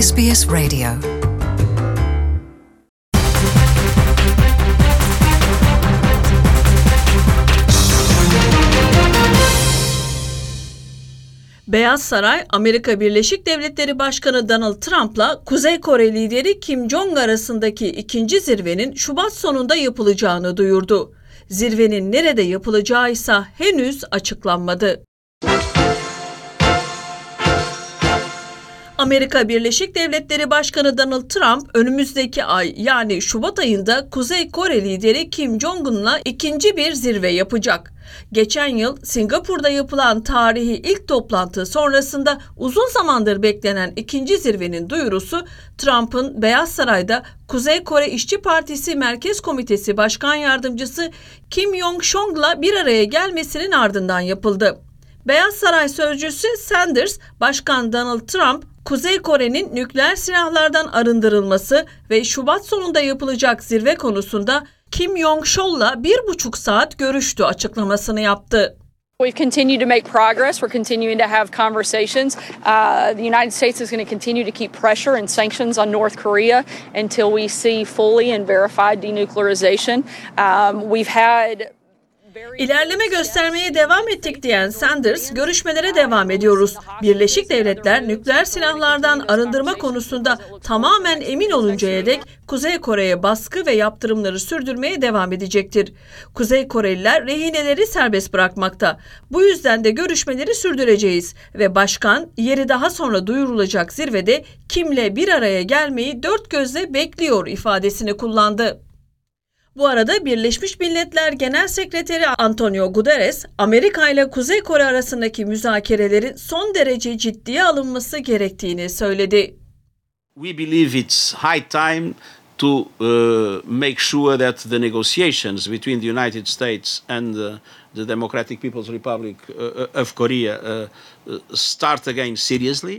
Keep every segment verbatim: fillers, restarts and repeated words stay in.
S B S Radio. Beyaz Saray, Amerika Birleşik Devletleri Başkanı Donald Trump'la Kuzey Kore lideri Kim Jong arasındaki ikinci zirvenin Şubat sonunda yapılacağını duyurdu. Zirvenin nerede yapılacağı ise henüz açıklanmadı. Amerika Birleşik Devletleri Başkanı Donald Trump önümüzdeki ay yani Şubat ayında Kuzey Kore lideri Kim Jong-un'la ikinci bir zirve yapacak. Geçen yıl Singapur'da yapılan tarihi ilk toplantı sonrasında uzun zamandır beklenen ikinci zirvenin duyurusu Trump'ın Beyaz Saray'da Kuzey Kore İşçi Partisi Merkez Komitesi Başkan Yardımcısı Kim Yong-chong'la bir araya gelmesinin ardından yapıldı. Beyaz Saray sözcüsü Sanders, Başkan Donald Trump, Kuzey Kore'nin nükleer silahlardan arındırılması ve Şubat sonunda yapılacak zirve konusunda Kim Yong-chong'la bir buçuk saat görüştü açıklamasını yaptı. We've continued to make progress. We're continuing to have conversations. Uh, the United States is going to continue to keep pressure and sanctions on North Korea until we see fully and verified denuclearization. Um, we've had İlerleme göstermeye devam ettik diyen Sanders, görüşmelere devam ediyoruz. Birleşik Devletler nükleer silahlardan arındırma konusunda tamamen emin oluncaya dek Kuzey Kore'ye baskı ve yaptırımları sürdürmeye devam edecektir. Kuzey Koreliler rehineleri serbest bırakmakta. Bu yüzden de görüşmeleri sürdüreceğiz ve başkan yeri daha sonra duyurulacak zirvede Kim'le bir araya gelmeyi dört gözle bekliyor ifadesini kullandı. Bu arada Birleşmiş Milletler Genel Sekreteri Antonio Guterres, Amerika ile Kuzey Kore arasındaki müzakerelerin son derece ciddiye alınması gerektiğini söyledi. We believe it's high time to uh, make sure that the negotiations between the United States and uh, the Democratic People's Republic uh, of Korea uh, start again seriously.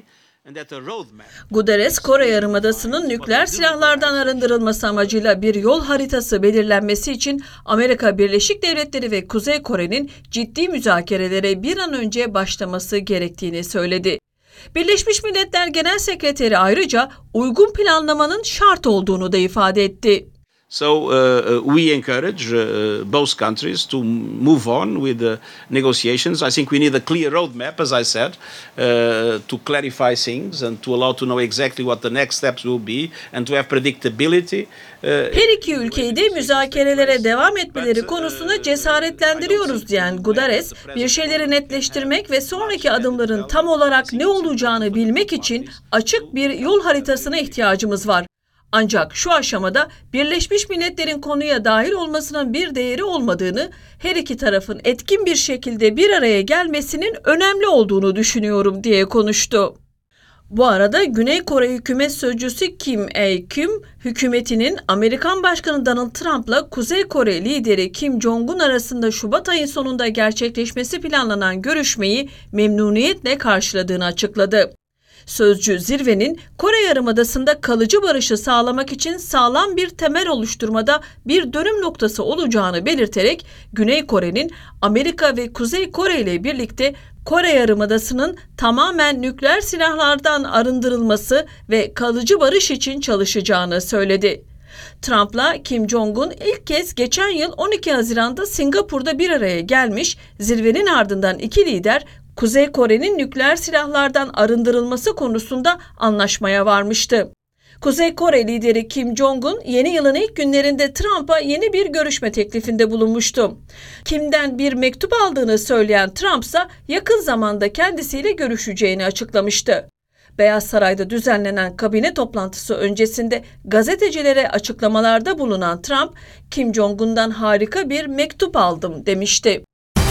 Guterres, Kore Yarımadası'nın nükleer silahlardan arındırılması amacıyla bir yol haritası belirlenmesi için Amerika Birleşik Devletleri ve Kuzey Kore'nin ciddi müzakerelere bir an önce başlaması gerektiğini söyledi. Birleşmiş Milletler Genel Sekreteri ayrıca uygun planlamanın şart olduğunu da ifade etti. So uh, we encourage uh, both countries to move on with the negotiations. I think we need a clear roadmap, as I said, uh, to clarify things and to allow to know exactly what the next steps will be and to have predictability. Uh, Her iki ülkeyi de müzakerelere devam etmeleri konusunda cesaretlendiriyoruz diyen Guterres, bir şeyleri netleştirmek ve sonraki adımların tam olarak ne olacağını bilmek için açık bir yol haritasına ihtiyacımız var. Ancak şu aşamada Birleşmiş Milletler'in konuya dahil olmasının bir değeri olmadığını, her iki tarafın etkin bir şekilde bir araya gelmesinin önemli olduğunu düşünüyorum diye konuştu. Bu arada Güney Kore Hükümet Sözcüsü Kim A-kyum, hükümetinin Amerikan Başkanı Donald Trump'la Kuzey Kore lideri Kim Jong-un arasında Şubat ayı sonunda gerçekleşmesi planlanan görüşmeyi memnuniyetle karşıladığını açıkladı. Sözcü zirvenin Kore Yarımadası'nda kalıcı barışı sağlamak için sağlam bir temel oluşturmada bir dönüm noktası olacağını belirterek Güney Kore'nin Amerika ve Kuzey Kore ile birlikte Kore Yarımadası'nın tamamen nükleer silahlardan arındırılması ve kalıcı barış için çalışacağını söyledi. Trump'la Kim Jong-un ilk kez geçen yıl on iki Haziran'da Singapur'da bir araya gelmiş, zirvenin ardından iki lider Kuzey Kore'nin nükleer silahlardan arındırılması konusunda anlaşmaya varmıştı. Kuzey Kore lideri Kim Jong-un yeni yılın ilk günlerinde Trump'a yeni bir görüşme teklifinde bulunmuştu. Kim'den bir mektup aldığını söyleyen Trump ise yakın zamanda kendisiyle görüşeceğini açıklamıştı. Beyaz Saray'da düzenlenen kabine toplantısı öncesinde gazetecilere açıklamalarda bulunan Trump, Kim Jong-un'dan harika bir mektup aldım demişti.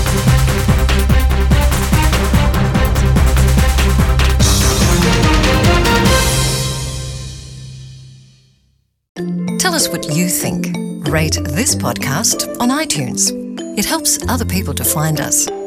Tell us what you think. Rate this podcast on iTunes. It helps other people to find us.